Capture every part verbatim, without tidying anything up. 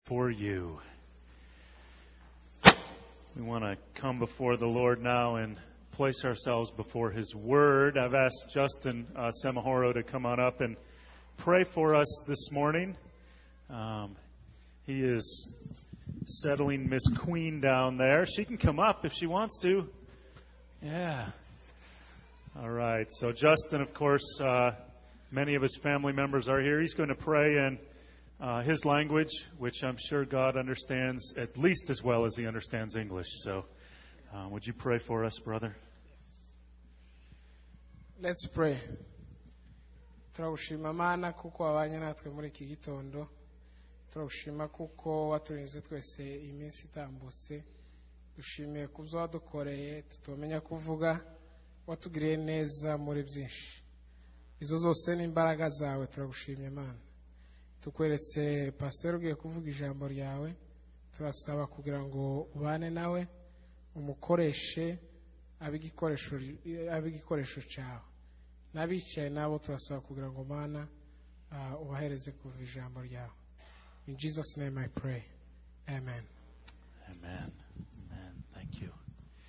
for you. We want to come before the Lord now and place ourselves before His Word. I've asked Justin uh, Semahoro to come on up and pray for us this morning. Um, he is settling Miss Queen down there. She can come up if she wants to. Yeah. All right. So Justin, of course, uh, many of his family members are here. He's going to pray in uh, his language, which I'm sure God understands at least as well as he understands English. So uh, would you pray for us, brother? Let's pray. Turagushima Mana kuko wabanye natwe muri iki gitondo. Turagushima kuko waturinze twese iminsi itambutse. Dushimiye kubyo wadukoreye, tutomenya kuvuga, watugiriye neza muri byinshi. Izo zose ni imbaraga zawe, turagushimye Mana. Tukweretse pastor ugiye kuvuga ijambo ryawe, turasaba kugira ngo ubane nawe, umukoreshe abigikoresho abigikoresho cyawe. Nabicaye nabo turasaba kugira ngo Mana uh, ubahereze kuva ijambo ryawe. In Jesus' name I pray. Amen. Amen. Amen. Thank you.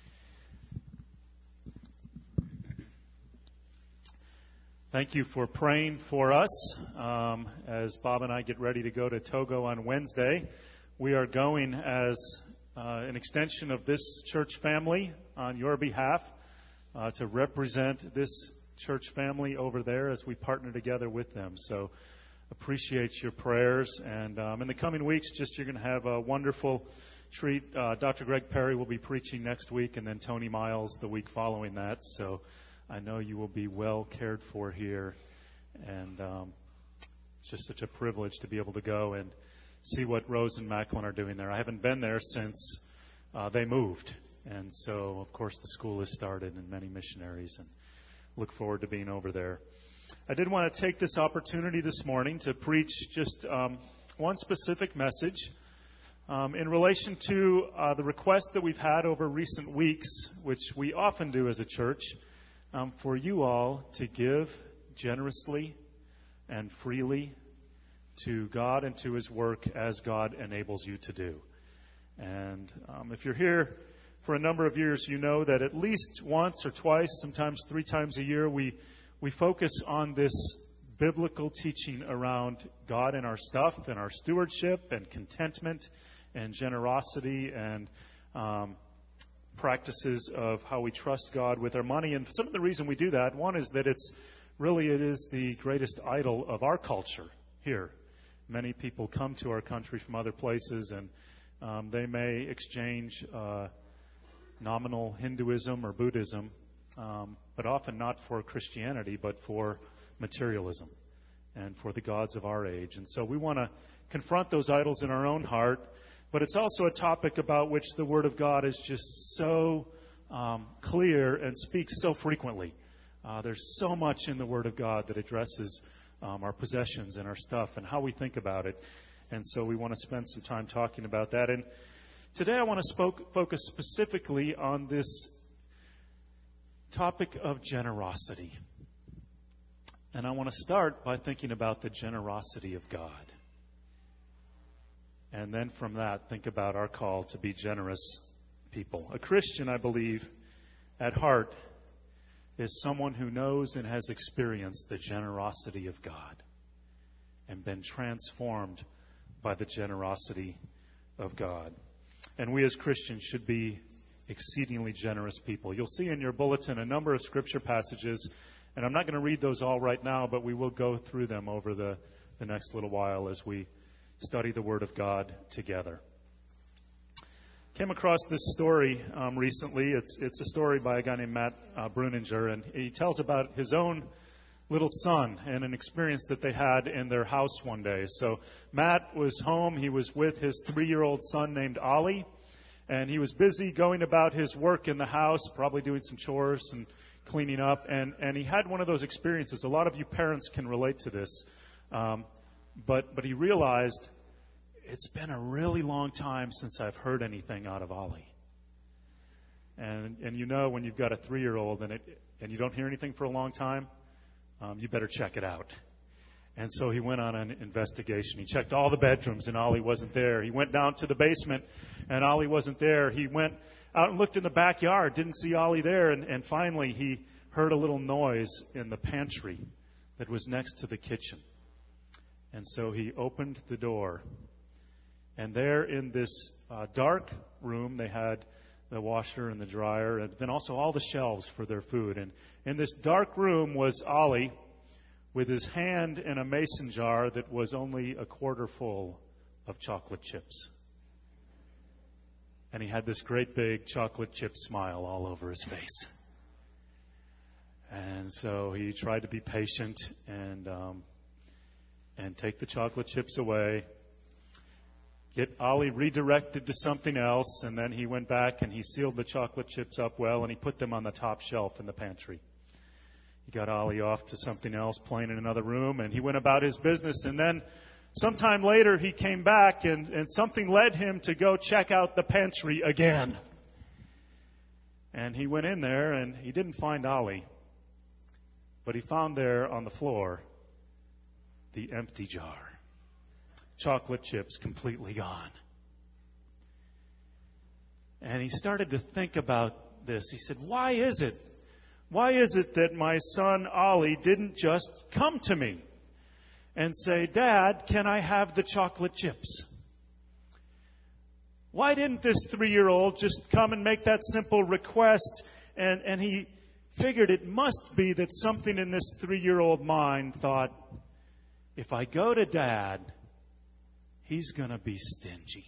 Thank you for praying for us. Um, as Bob and I get ready to go to Togo on Wednesday, we are going as uh, an extension of this church family on your behalf uh, to represent this church family over there as we partner together with them. So appreciate your prayers. And um, in the coming weeks, just you're going to have a wonderful treat. Uh, Doctor Greg Perry will be preaching next week, and then Tony Miles the week following that. So I know you will be well cared for here, and um, it's just such a privilege to be able to go and see what Rose and Macklin are doing there. I haven't been there since uh, they moved, and so, of course, the school has started and many missionaries, and look forward to being over there. I did want to take this opportunity this morning to preach just um, one specific message um, in relation to uh, the request that we've had over recent weeks, which we often do as a church, Um, for you all to give generously and freely to God and to His work as God enables you to do. And um, if you're here for a number of years, you know that at least once or twice, sometimes three times a year, we, we focus on this biblical teaching around God and our stuff and our stewardship and contentment and generosity and um practices of how we trust God with our money. And some of the reason we do that, one is that it's really, it is the greatest idol of our culture here. Many people come to our country from other places, and um, they may exchange uh, nominal Hinduism or Buddhism, um, but often not for Christianity, but for materialism and for the gods of our age. And so we want to confront those idols in our own heart. But it's also a topic about which the Word of God is just so um, clear and speaks so frequently. Uh, there's so much in the Word of God that addresses um, our possessions and our stuff and how we think about it. And so we want to spend some time talking about that. And today I want to spoke, focus specifically on this topic of generosity. And I want to start by thinking about the generosity of God. And then from that, think about our call to be generous people. A Christian, I believe, at heart, is someone who knows and has experienced the generosity of God and been transformed by the generosity of God. And we as Christians should be exceedingly generous people. You'll see in your bulletin a number of scripture passages, and I'm not going to read those all right now, but we will go through them over the, the next little while as we study the Word of God together. Came across this story um, recently. It's it's a story by a guy named Matt uh, Bruninger, and he tells about his own little son and an experience that they had in their house one day. So Matt was home. He was with his three-year-old son named Ollie, and he was busy going about his work in the house, probably doing some chores and cleaning up, and, and he had one of those experiences. A lot of you parents can relate to this. Um, But but he realized it's been a really long time since I've heard anything out of Ollie. And and you know when you've got a three-year-old and it and you don't hear anything for a long time, um, you better check it out. And so he went on an investigation. He checked all the bedrooms, and Ollie wasn't there. He went down to the basement, and Ollie wasn't there. He went out and looked in the backyard, didn't see Ollie there, and, and finally he heard a little noise in the pantry that was next to the kitchen. And so he opened the door, and there in this uh, dark room, they had the washer and the dryer, and then also all the shelves for their food. And in this dark room was Ollie, with his hand in a mason jar that was only a quarter full of chocolate chips. And he had this great big chocolate chip smile all over his face. And so he tried to be patient and um, and take the chocolate chips away, get Ollie redirected to something else, and then he went back and he sealed the chocolate chips up well, and he put them on the top shelf in the pantry. He got Ollie off to something else, playing in another room, and he went about his business. And then sometime later, he came back, and, and something led him to go check out the pantry again. And he went in there, and he didn't find Ollie, but he found there on the floor the empty jar. Chocolate chips completely gone. And he started to think about this. He said, why is it? Why is it that my son Ollie didn't just come to me and say, Dad, can I have the chocolate chips? Why didn't this three-year-old just come and make that simple request? And, and he figured it must be that something in this three-year-old mind thought, if I go to Dad, he's going to be stingy.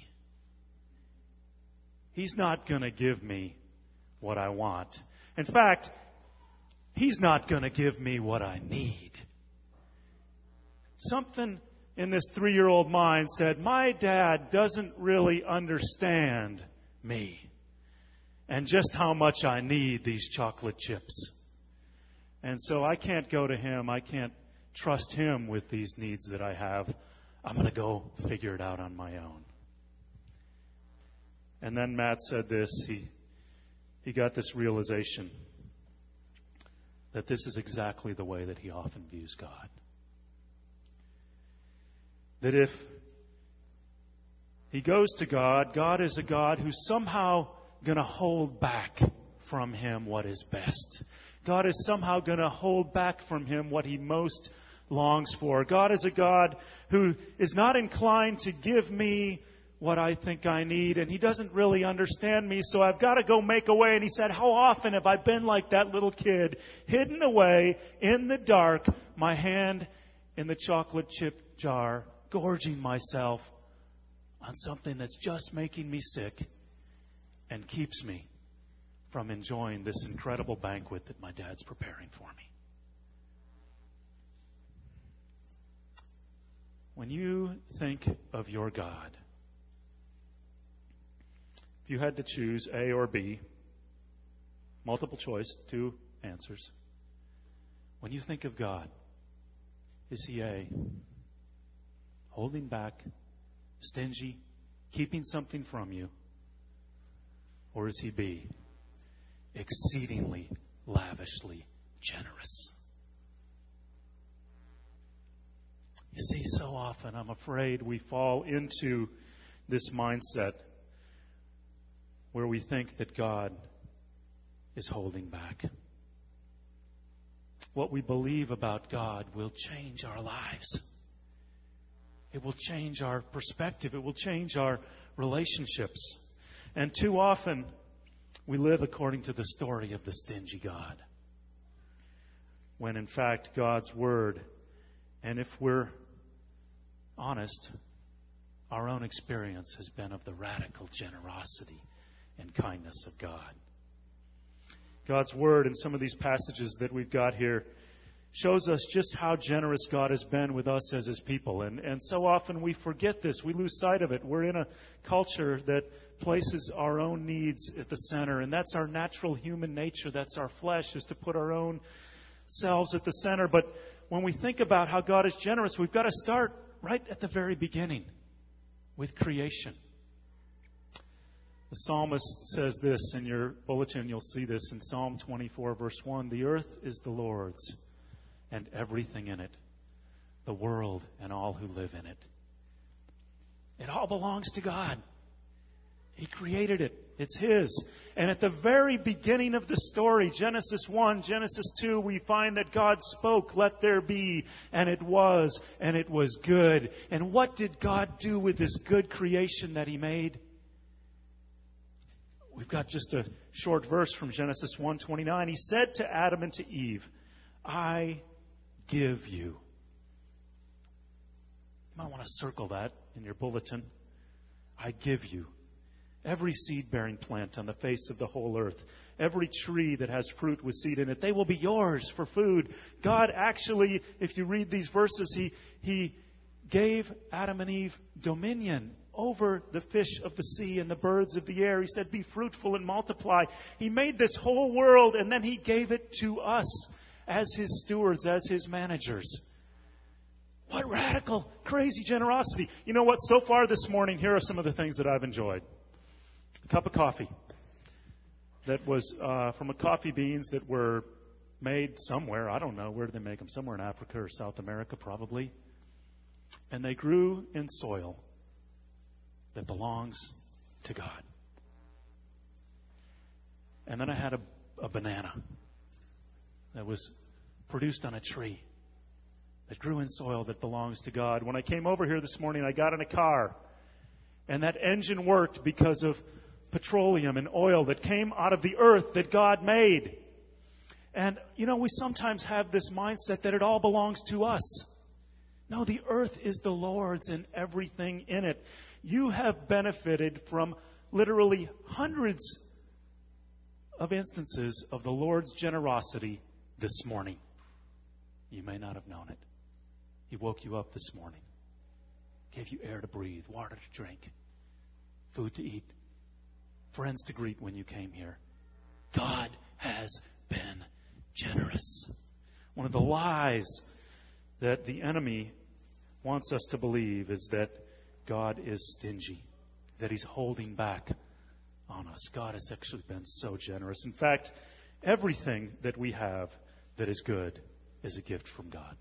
He's not going to give me what I want. In fact, he's not going to give me what I need. Something in this three-year-old mind said, my dad doesn't really understand me and just how much I need these chocolate chips. And so I can't go to him. I can't trust him with these needs that I have. I'm going to go figure it out on my own. And then Matt said this. He, he got this realization that this is exactly the way that he often views God. That if he goes to God, God is a God who's somehow going to hold back from him what is best. God is somehow going to hold back from him what he most longs for. God is a God who is not inclined to give me what I think I need, and he doesn't really understand me, so I've got to go make a way. And he said, how often have I been like that little kid, hidden away in the dark, my hand in the chocolate chip jar, gorging myself on something that's just making me sick and keeps me from enjoying this incredible banquet that my dad's preparing for me. When you think of your God, if you had to choose A or B, multiple choice, two answers. When you think of God, is he A, holding back, stingy, keeping something from you? Or is he B, exceedingly, lavishly generous? You see, so often I'm afraid we fall into this mindset where we think that God is holding back. What we believe about God will change our lives. It will change our perspective. It will change our relationships. And too often, we live according to the story of the stingy God. When in fact, God's Word, and if we're honest, our own experience has been of the radical generosity and kindness of God. God's Word in some of these passages that we've got here shows us just how generous God has been with us as his people. And, and so often we forget this. We lose sight of it. We're in a culture that places our own needs at the center. And that's our natural human nature. That's our flesh, is to put our own selves at the center. But when we think about how God is generous, we've got to start right at the very beginning with creation. The psalmist says this in your bulletin. You'll see this in Psalm twenty-four, verse one. The earth is the Lord's and everything in it, the world and all who live in it. It all belongs to God. He created it. It's His. And at the very beginning of the story, Genesis one, Genesis two, we find that God spoke, "Let there be," and it was, and it was good. And what did God do with this good creation that He made? We've got just a short verse from Genesis one twenty-nine. He said to Adam and to Eve, "I give you." You might want to circle that in your bulletin. I give you every seed-bearing plant on the face of the whole earth, every tree that has fruit with seed in it. They will be yours for food. God actually, if you read these verses, He, he gave Adam and Eve dominion over the fish of the sea and the birds of the air. He said, "Be fruitful and multiply." He made this whole world, and then He gave it to us as His stewards, as His managers. What radical, crazy generosity. You know what? So far this morning, here are some of the things that I've enjoyed. A cup of coffee that was uh, from a coffee beans that were made somewhere. I don't know. Where do they make them? Somewhere in Africa or South America, probably. And they grew in soil that belongs to God. And then I had a, a banana that was produced on a tree that grew in soil that belongs to God. When I came over here this morning, I got in a car, and that engine worked because of petroleum and oil that came out of the earth that God made. And, you know, we sometimes have this mindset that it all belongs to us. No, the earth is the Lord's and everything in it. You have benefited from literally hundreds of instances of the Lord's generosity this morning. You may not have known it. He woke you up this morning, gave you air to breathe, water to drink, food to eat, friends to greet when you came here. God has been generous. One of the lies that the enemy wants us to believe is that God is stingy, that He's holding back on us. God has actually been so generous. In fact, everything that we have that is good is a gift from God.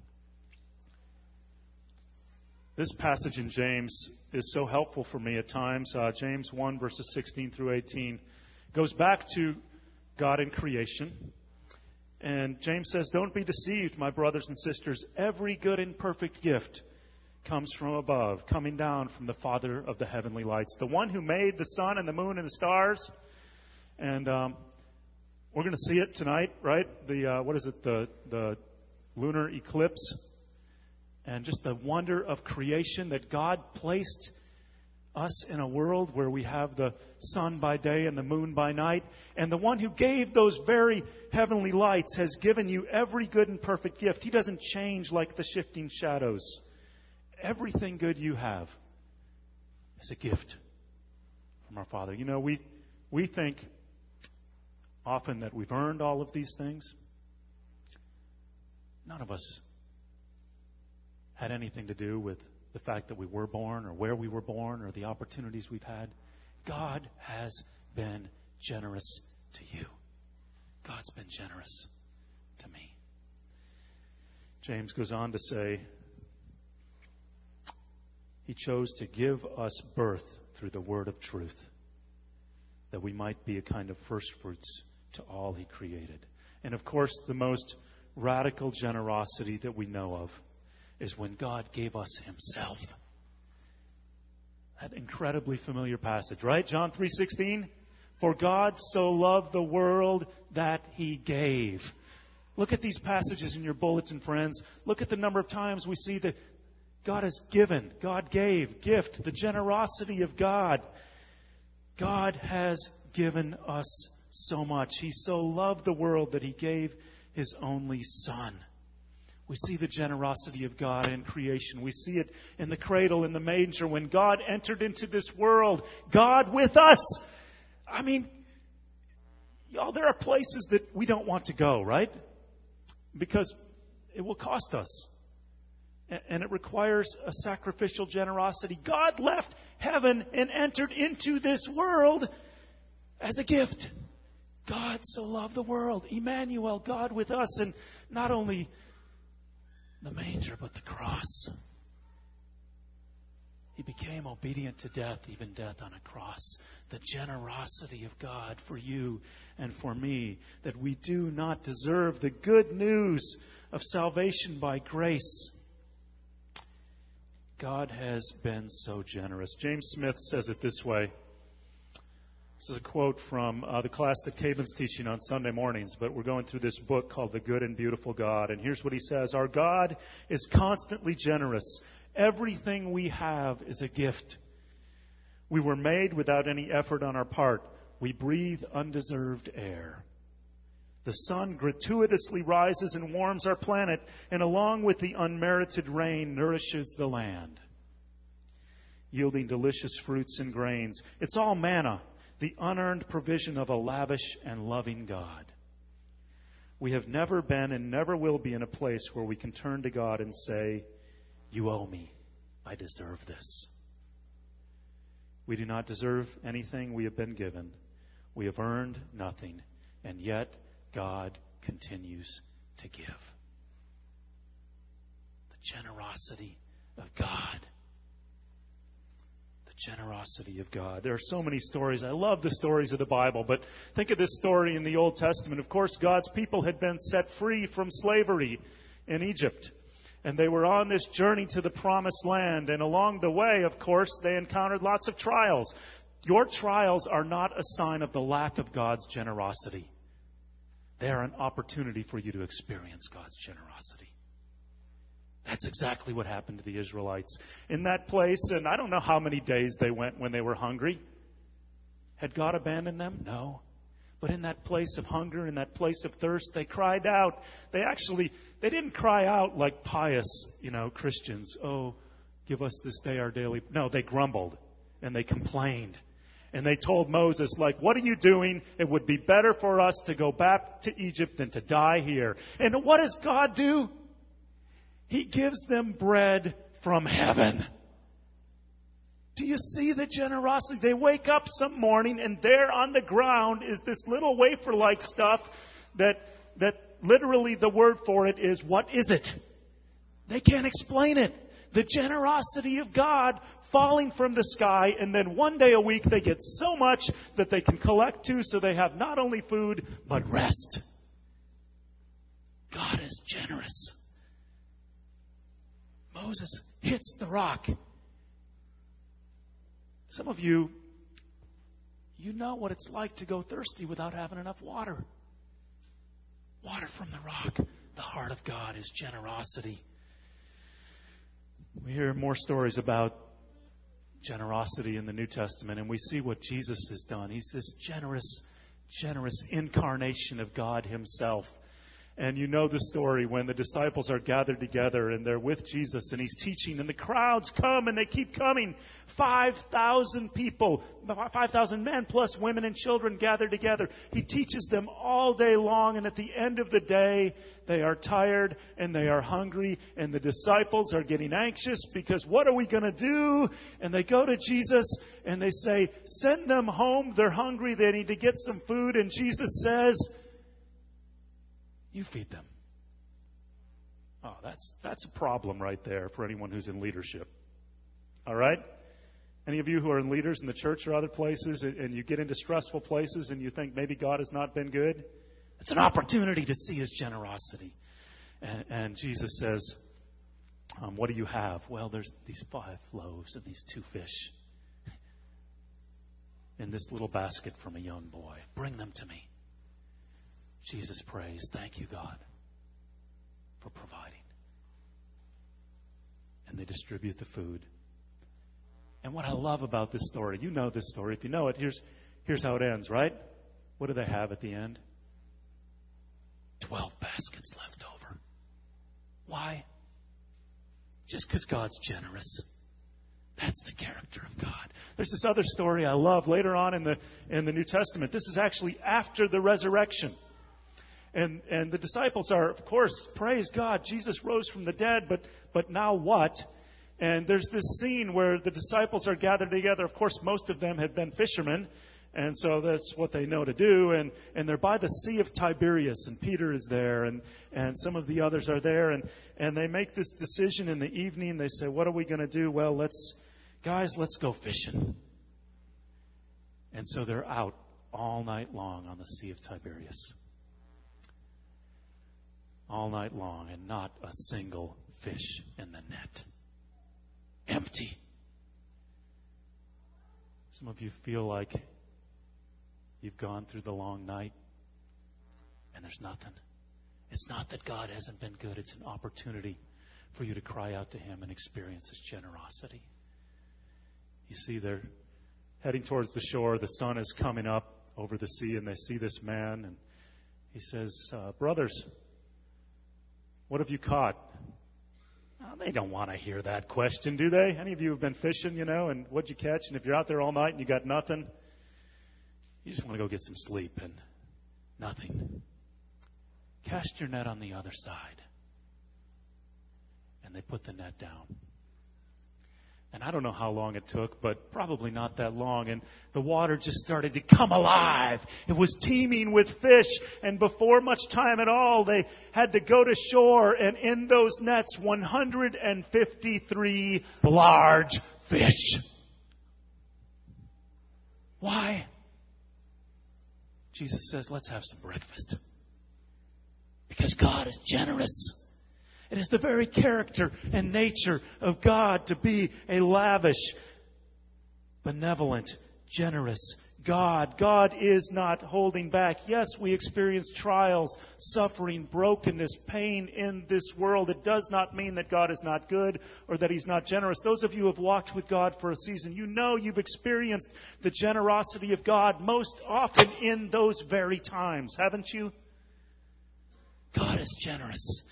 This passage in James is so helpful for me at times. Uh, James one, verses sixteen through eighteen goes back to God in creation. And James says, "Don't be deceived, my brothers and sisters. Every good and perfect gift comes from above, coming down from the Father of the heavenly lights, the one who made the sun and the moon and the stars." And um, we're going to see it tonight, right? The uh, what is it? The the lunar eclipse. And just the wonder of creation that God placed us in a world where we have the sun by day and the moon by night. And the one who gave those very heavenly lights has given you every good and perfect gift. He doesn't change like the shifting shadows. Everything good you have is a gift from our Father. You know, we we think often that we've earned all of these things. None of us had anything to do with the fact that we were born or where we were born or the opportunities we've had. God has been generous to you. God's been generous to me. James goes on to say, He chose to give us birth through the word of truth, that we might be a kind of first fruits to all He created. And of course, the most radical generosity that we know of is when God gave us Himself. That incredibly familiar passage, right? John three sixteen. For God so loved the world that He gave. Look at these passages in your bulletin, friends. Look at the number of times we see that God has given, God gave, gift, the generosity of God. God has given us so much. He so loved the world that He gave His only Son. We see the generosity of God in creation. We see it in the cradle, in the manger. When God entered into this world, God with us. I mean, y'all, there are places that we don't want to go, right? Because it will cost us. And it requires a sacrificial generosity. God left heaven and entered into this world as a gift. God so loved the world. Emmanuel, God with us. And not only the manger, but the cross. He became obedient to death, even death on a cross. The generosity of God for you and for me, that we do not deserve the good news of salvation by grace. God has been so generous. James Smith says it this way. This is a quote from uh, the class that Caben's teaching on Sunday mornings, but we're going through this book called The Good and Beautiful God. And here's what he says. Our God is constantly generous. Everything we have is a gift. We were made without any effort on our part. We breathe undeserved air. The sun gratuitously rises and warms our planet, and along with the unmerited rain, nourishes the land, yielding delicious fruits and grains. It's all manna, the unearned provision of a lavish and loving God. We have never been and never will be in a place where we can turn to God and say, "You owe me. I deserve this." We do not deserve anything we have been given. We have earned nothing, and yet God continues to give. The generosity of God. The generosity of God. There are so many stories. I love the stories of the Bible, but think of this story in the Old Testament. Of course, God's people had been set free from slavery in Egypt. And they were on this journey to the promised land. And along the way, of course, they encountered lots of trials. Your trials are not a sign of the lack of God's generosity. They are an opportunity for you to experience God's generosity. That's exactly what happened to the Israelites in that place. And I don't know how many days they went when they were hungry. Had God abandoned them? No. But in that place of hunger, in that place of thirst, they cried out. They actually, they didn't cry out like pious, you know, Christians. "Oh, give us this day our daily." No, they grumbled and they complained. And they told Moses, like, "What are you doing? It would be better for us to go back to Egypt than to die here." And what does God do? He gives them bread from heaven. Do you see the generosity? They wake up some morning and there on the ground is this little wafer-like stuff that that literally the word for it is, what is it? They can't explain it. The generosity of God falling from the sky, and then one day a week they get so much that they can collect too, so they have not only food but rest. God is generous. Moses hits the rock. Some of you, you know what it's like to go thirsty without having enough water. Water from the rock. The heart of God is generosity. We hear more stories about generosity in the New Testament, and we see what Jesus has done. He's this generous, generous incarnation of God Himself. And you know the story when the disciples are gathered together and they're with Jesus and He's teaching and the crowds come and they keep coming. five thousand people, five thousand men plus women and children gathered together. He teaches them all day long, and at the end of the day they are tired and they are hungry, and the disciples are getting anxious because what are we going to do? And they go to Jesus and they say, "Send them home. They're hungry. They need to get some food." And Jesus says, "You feed them." Oh, that's that's a problem right there for anyone who's in leadership. All right? Any of you who are in leaders in the church or other places, and you get into stressful places and you think maybe God has not been good, it's an opportunity to see His generosity. And, and Jesus says, um, "What do you have?" "Well, there's these five loaves and these two fish in this little basket from a young boy. Bring them to me." Jesus prays, "Thank you, God, for providing." And they distribute the food. And what I love about this story, you know this story. If you know it, here's, here's how it ends, right? What do they have at the end? Twelve baskets left over. Why? Just because God's generous. That's the character of God. There's this other story I love later on in the in the New Testament. This is actually after the resurrection. And and the disciples are, of course, praise God, Jesus rose from the dead, but but now what? And there's this scene where the disciples are gathered together. Of course, most of them had been fishermen. And so that's what they know to do. And, and they're by the Sea of Tiberias, and Peter is there, and, and some of the others are there. And, and they make this decision in the evening. They say, what are we going to do? Well, let's, guys, let's go fishing. And so they're out all night long on the Sea of Tiberias. All night long, and not a single fish in the net. Empty. Some of you feel like you've gone through the long night and there's nothing. It's not that God hasn't been good. It's an opportunity for you to cry out to Him and experience His generosity. You see, they're heading towards the shore. The sun is coming up over the sea, and they see this man, and he says, uh, brothers, what have you caught? Well, they don't want to hear that question, do they? Any of you have been fishing, you know, and what'd you catch? And if you're out there all night and you got nothing, you just want to go get some sleep, and nothing. Cast your net on the other side. And they put the net down. And I don't know how long it took, but probably not that long. And the water just started to come alive. It was teeming with fish. And before much time at all, they had to go to shore. And in those nets, one hundred fifty-three large fish. Why? Jesus says, let's have some breakfast. Because God is generous. It is the very character and nature of God to be a lavish, benevolent, generous God. God is not holding back. Yes, we experience trials, suffering, brokenness, pain in this world. It does not mean that God is not good or that He's not generous. Those of you who have walked with God for a season, you know you've experienced the generosity of God most often in those very times, haven't you? God is generous.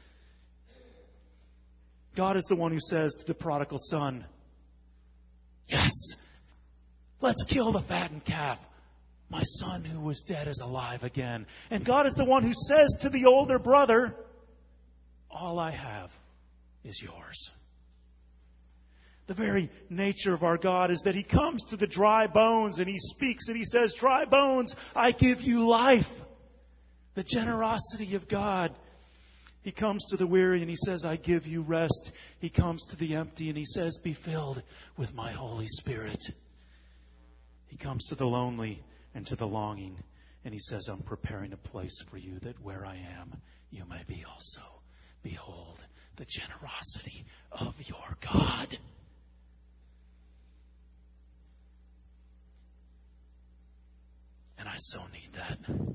God is the one who says to the prodigal son, yes, let's kill the fattened calf. My son who was dead is alive again. And God is the one who says to the older brother, all I have is yours. The very nature of our God is that He comes to the dry bones and He speaks and He says, dry bones, I give you life. The generosity of God. He comes to the weary and He says, I give you rest. He comes to the empty and He says, be filled with my Holy Spirit. He comes to the lonely and to the longing and He says, I'm preparing a place for you that where I am, you may be also. Behold the generosity of your God. And I so need that.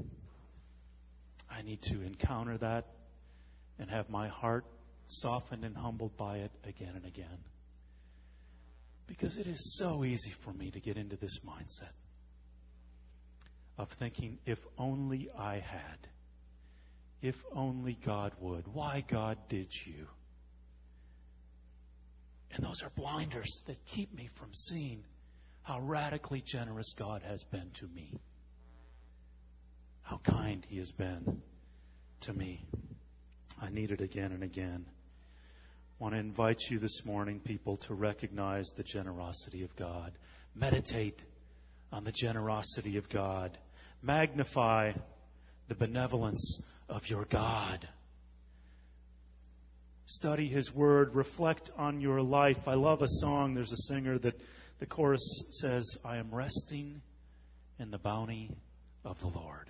I need to encounter that and have my heart softened and humbled by it again and again. Because it is so easy for me to get into this mindset of thinking, if only I had, if only God would. Why, God, did you? And those are blinders that keep me from seeing how radically generous God has been to me. How kind He has been to me. I need it again and again. I want to invite you this morning, people, to recognize the generosity of God. Meditate on the generosity of God. Magnify the benevolence of your God. Study His Word. Reflect on your life. I love a song. There's a singer that the chorus says, I am resting in the bounty of the Lord.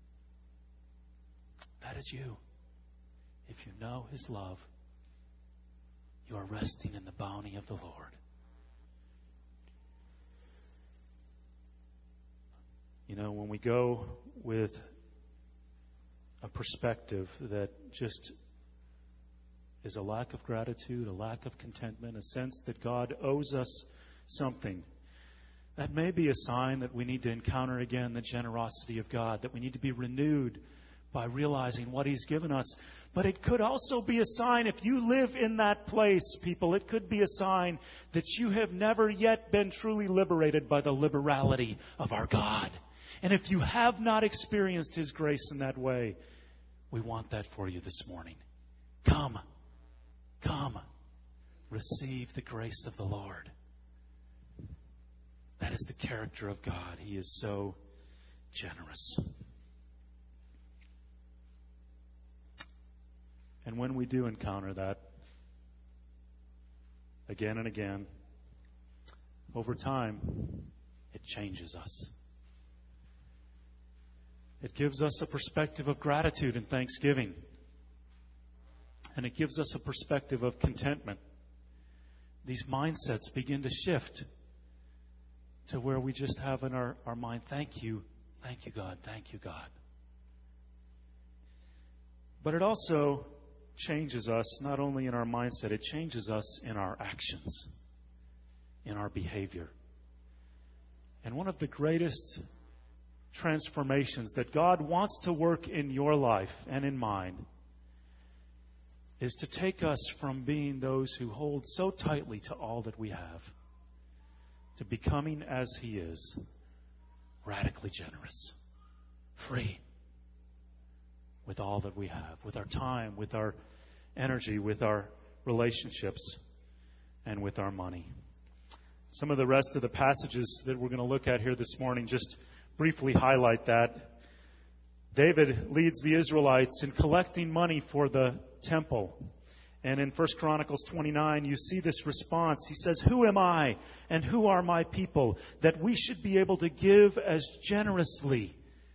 That is you. If you know His love, you are resting in the bounty of the Lord. You know, when we go with a perspective that just is a lack of gratitude, a lack of contentment, a sense that God owes us something, that may be a sign that we need to encounter again the generosity of God, that we need to be renewed by realizing what He's given us. But it could also be a sign, if you live in that place, people, it could be a sign that you have never yet been truly liberated by the liberality of our God. And if you have not experienced His grace in that way, we want that for you this morning. Come. Come. Receive the grace of the Lord. That is the character of God. He is so generous. And when we do encounter that, again and again, over time, it changes us. It gives us a perspective of gratitude and thanksgiving. And it gives us a perspective of contentment. These mindsets begin to shift to where we just have in our, our mind, thank you, thank you, God, thank you, God. But it also changes us, not only in our mindset, it changes us in our actions, in our behavior. And one of the greatest transformations that God wants to work in your life and in mine is to take us from being those who hold so tightly to all that we have to becoming as He is, radically generous, free with all that we have, with our time, with our energy, with our relationships, and with our money. Some of the rest of the passages that we're going to look at here this morning just briefly highlight that. David leads the Israelites in collecting money for the temple. And in First Chronicles twenty-nine, you see this response. He says, "Who am I and who are my people that we should be able to give as generously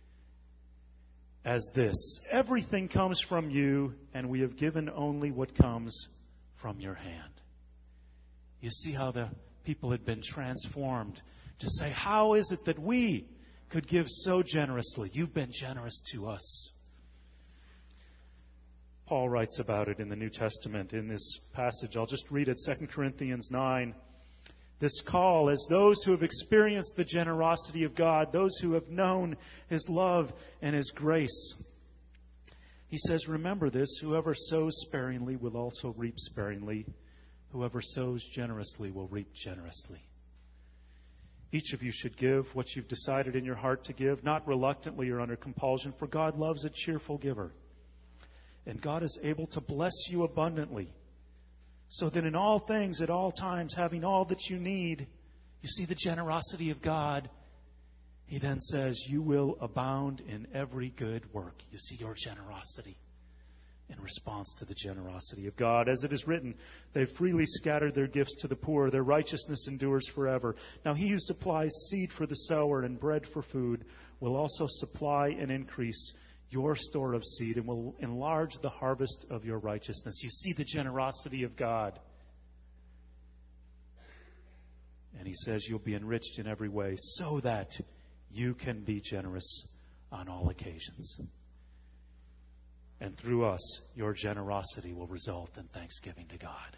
as this? Everything comes from you, and we have given only what comes from your hand." You see how the people had been transformed to say, how is it that we could give so generously? You've been generous to us. Paul writes about it in the New Testament in this passage. I'll just read it, Second Corinthians nine. This call, as those who have experienced the generosity of God, those who have known His love and His grace. He says, remember this, whoever sows sparingly will also reap sparingly. Whoever sows generously will reap generously. Each of you should give what you've decided in your heart to give, not reluctantly or under compulsion, for God loves a cheerful giver. And God is able to bless you abundantly, so that in all things, at all times, having all that you need, you see the generosity of God. He then says, you will abound in every good work. You see your generosity in response to the generosity of God. As it is written, they freely scattered their gifts to the poor. Their righteousness endures forever. Now he who supplies seed for the sower and bread for food will also supply and increase your store of seed and will enlarge the harvest of your righteousness. You see the generosity of God. And he says you'll be enriched in every way so that you can be generous on all occasions. And through us, your generosity will result in thanksgiving to God.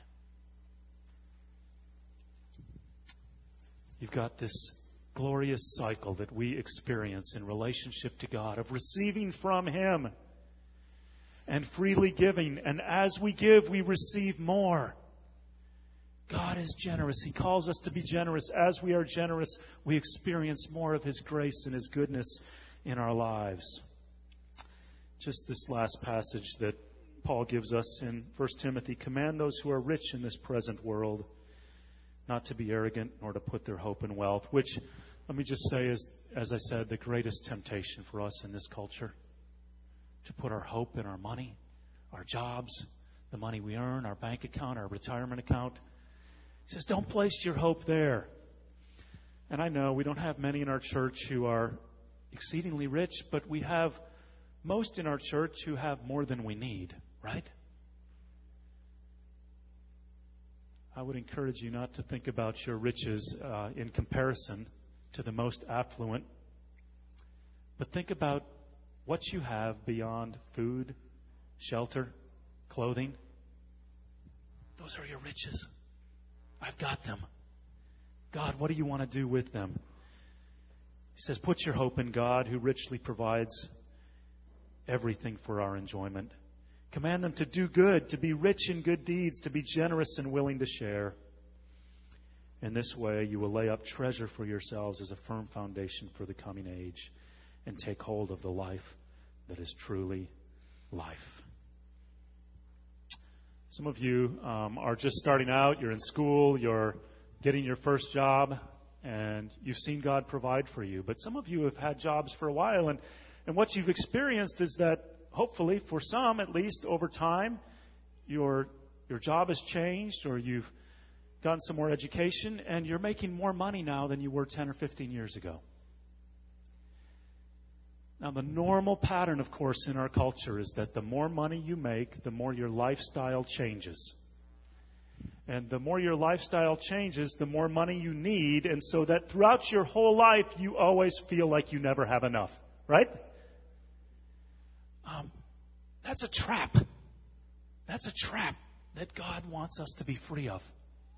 You've got this glorious cycle that we experience in relationship to God of receiving from Him and freely giving. And as we give, we receive more. God is generous. He calls us to be generous. As we are generous, we experience more of His grace and His goodness in our lives. Just this last passage that Paul gives us in First Timothy, command those who are rich in this present world not to be arrogant nor to put their hope in wealth, which, let me just say, is, as I said, the greatest temptation for us in this culture, to put our hope in our money, our jobs, the money we earn, our bank account, our retirement account. He says, don't place your hope there. And I know we don't have many in our church who are exceedingly rich, but we have most in our church who have more than we need, right? I would encourage you not to think about your riches uh, in comparison to the most affluent, but think about what you have beyond food, shelter, clothing. Those are your riches. I've got them. God, what do you want to do with them? He says, put your hope in God, who richly provides everything for our enjoyment. Command them to do good, to be rich in good deeds, to be generous and willing to share. In this way, you will lay up treasure for yourselves as a firm foundation for the coming age and take hold of the life that is truly life. Some of you um, are just starting out. You're in school. You're getting your first job. and you've seen God provide for you. But some of you have had jobs for a while, and, and what you've experienced is that, hopefully, for some at least, over time, your your job has changed, or you've gotten some more education, and you're making more money now than you were ten or fifteen years ago. Now, the normal pattern, of course, in our culture is that the more money you make, the more your lifestyle changes. And the more your lifestyle changes, the more money you need, and so that throughout your whole life, you always feel like you never have enough, right? Um, that's a trap. That's a trap that God wants us to be free of.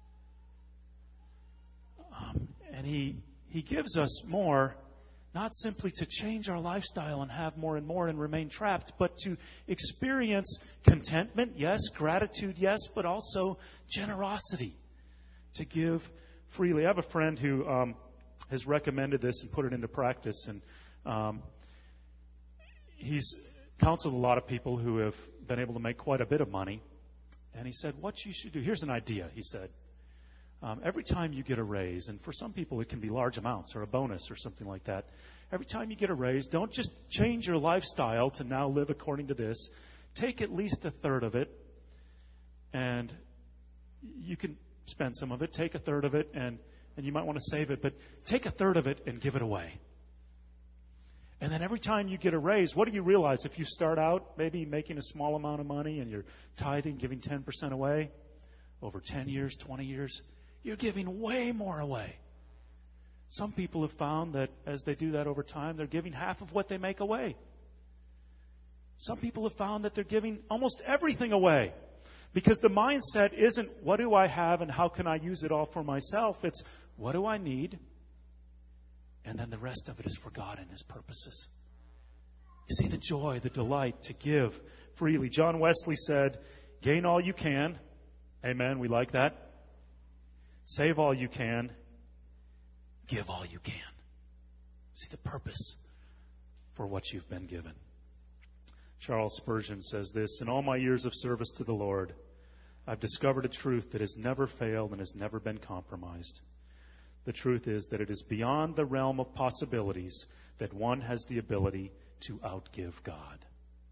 Um, and He He gives us more, not simply to change our lifestyle and have more and more and remain trapped, but to experience contentment, yes, gratitude, yes, but also generosity, to give freely. I have a friend who um, has recommended this and put it into practice, and um, he's counseled a lot of people who have been able to make quite a bit of money. And he said, what you should do, here's an idea, he said. Um, every time you get a raise, and for some people it can be large amounts or a bonus or something like that. Every time you get a raise, don't just change your lifestyle to now live according to this. Take at least a third of it, and you can spend some of it. Take a third of it, and, and you might want to save it, but take a third of it and give it away. And then every time you get a raise, what do you realize? If you start out maybe making a small amount of money and you're tithing, giving ten percent away, over ten years, twenty years, you're giving way more away. Some people have found that as they do that over time, they're giving half of what they make away. Some people have found that they're giving almost everything away. Because the mindset isn't, what do I have and how can I use it all for myself? It's, what do I need? And then the rest of it is for God and His purposes. You see the joy, the delight to give freely. John Wesley said, gain all you can. Amen. We like that. Save all you can. Give all you can. See the purpose for what you've been given. Charles Spurgeon says this, in all my years of service to the Lord, I've discovered a truth that has never failed and has never been compromised. The truth is that it is beyond the realm of possibilities that one has the ability to outgive God.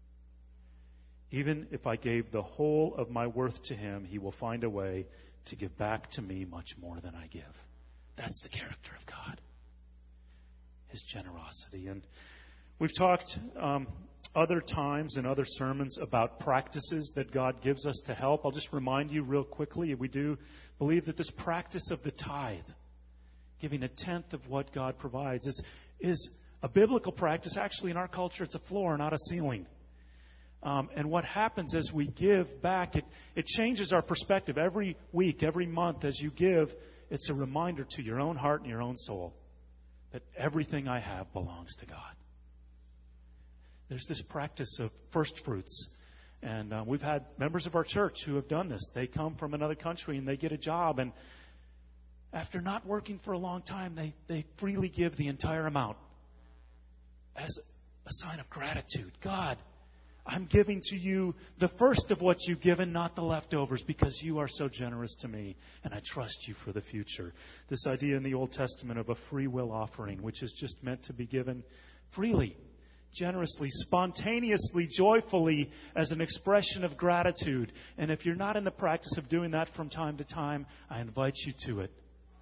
Even if I gave the whole of my worth to Him, He will find a way to give back to me much more than I give. That's the character of God. His generosity. And we've talked um, other times in other sermons about practices that God gives us to help. I'll just remind you real quickly, we do believe that this practice of the tithe, giving a tenth of what God provides, is, is a biblical practice. Actually, in our culture, it's a floor, not a ceiling. Um, and what happens as we give back, it, it changes our perspective. Every week, every month, as you give, it's a reminder to your own heart and your own soul that everything I have belongs to God. There's this practice of first fruits. And uh, we've had members of our church who have done this. They come from another country and they get a job, and after not working for a long time, they, they freely give the entire amount as a sign of gratitude. God, I'm giving to you the first of what you've given, not the leftovers, because you are so generous to me, and I trust you for the future. This idea in the Old Testament of a free will offering, which is just meant to be given freely, generously, spontaneously, joyfully, as an expression of gratitude. And if you're not in the practice of doing that from time to time, I invite you to it.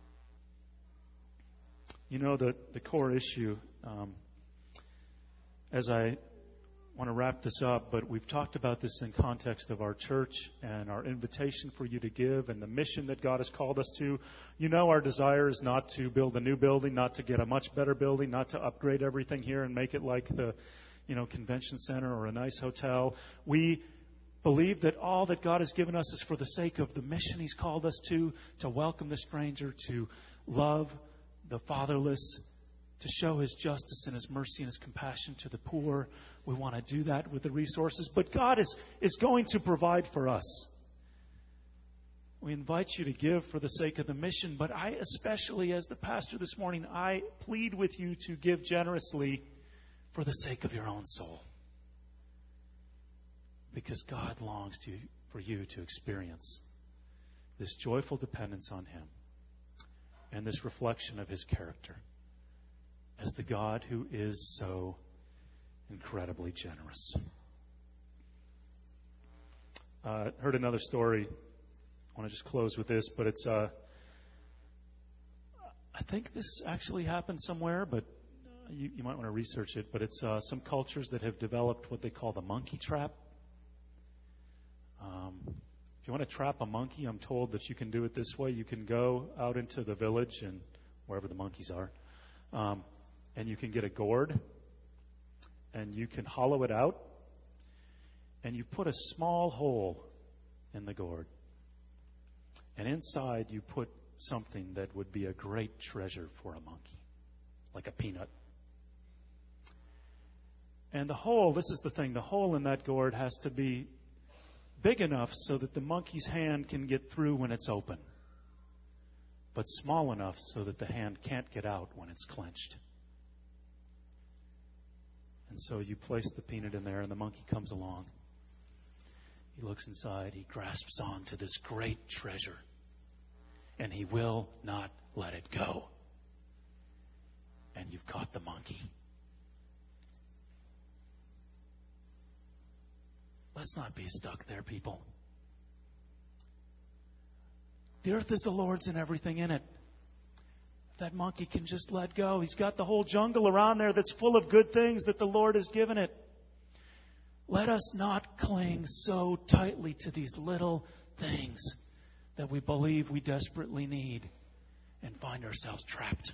You know, the, the core issue, um, as I want to wrap this up, but we've talked about this in context of our church and our invitation for you to give and the mission that God has called us to. You know, our desire is not to build a new building, not to get a much better building, not to upgrade everything here and make it like the, you know, convention center or a nice hotel. We believe that all that God has given us is for the sake of the mission He's called us to, to welcome the stranger, to love the fatherless, to show His justice and His mercy and His compassion to the poor. We want to do that with the resources. But God is, is going to provide for us. We invite you to give for the sake of the mission. But I especially, as the pastor this morning, I plead with you to give generously for the sake of your own soul. Because God longs to, for you to experience this joyful dependence on Him. and this reflection of His character as the God who is so incredibly generous. I uh, heard another story. I want to just close with this, but it's, uh, I think this actually happened somewhere, but you, you might want to research it. But it's uh, some cultures that have developed what they call the monkey trap. Um, if you want to trap a monkey, I'm told that you can do it this way. You can go out into the village and wherever the monkeys are, um, and you can get a gourd, and you can hollow it out, and you put a small hole in the gourd. And inside you put something that would be a great treasure for a monkey, like a peanut. And the hole, this is the thing, the hole in that gourd has to be big enough so that the monkey's hand can get through when it's open, but small enough so that the hand can't get out when it's clenched. And so you place the peanut in there, and the monkey comes along. He looks inside. He grasps on to this great treasure, and he will not let it go. And you've caught the monkey. Let's not be stuck there, people. The earth is the Lord's and everything in it. If that monkey can just let go, he's got the whole jungle around there that's full of good things that the Lord has given it. Let us not cling so tightly to these little things that we believe we desperately need and find ourselves trapped.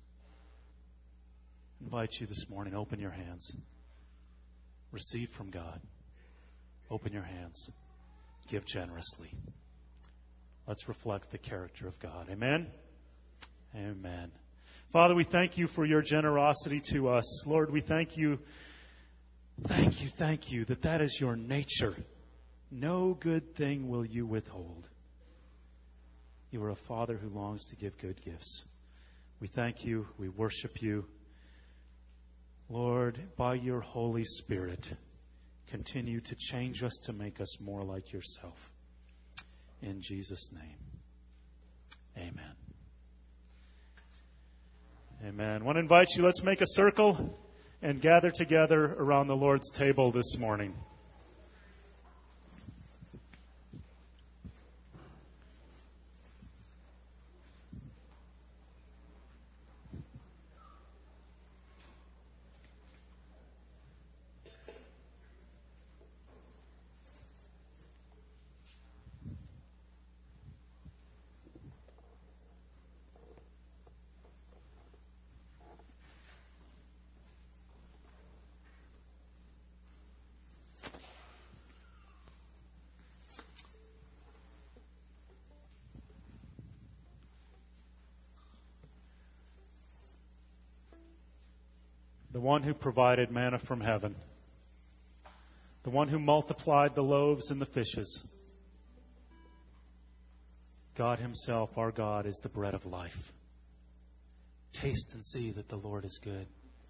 I invite you this morning, open your hands. Receive from God. Open your hands. Give generously. Let's reflect the character of God. Amen? Amen. Father, we thank you for your generosity to us. Lord, we thank you Thank you, thank you that that is your nature. No good thing will you withhold. You are a Father who longs to give good gifts. We thank you. We worship you. Lord, by your Holy Spirit, continue to change us to make us more like yourself. In Jesus' name, amen. Amen. I want to invite you, let's make a circle and gather together around the Lord's table this morning. The one who provided manna from heaven. The one who multiplied the loaves and the fishes. God himself, our God, is the bread of life. Taste and see that the Lord is good.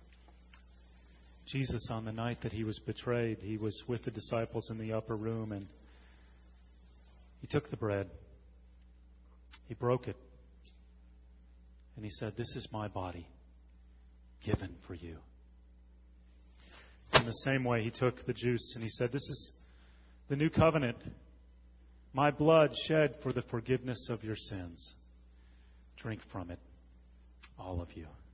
Jesus, on the night that he was betrayed, he was with the disciples in the upper room, and he took the bread. He broke it. And he said, "This is my body, given for you." In the same way, he took the juice and he said, "This is the new covenant, my blood shed for the forgiveness of your sins. Drink from it, all of you."